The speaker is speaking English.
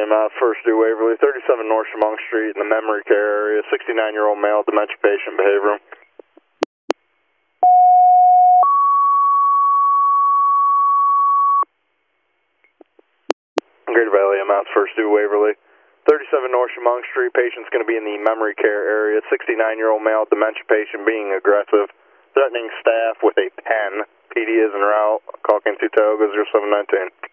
EMS, first due Waverly, 37 North Chemung Street in the memory care area, 69-year-old male, dementia patient, behavioral. Greater Valley EMS, first due Waverly, 37 North Chemung Street, patient's going to be in the memory care area, 69-year-old male, dementia patient, being aggressive, threatening staff with a pen. PD is en route, call in 2 Toga 0719.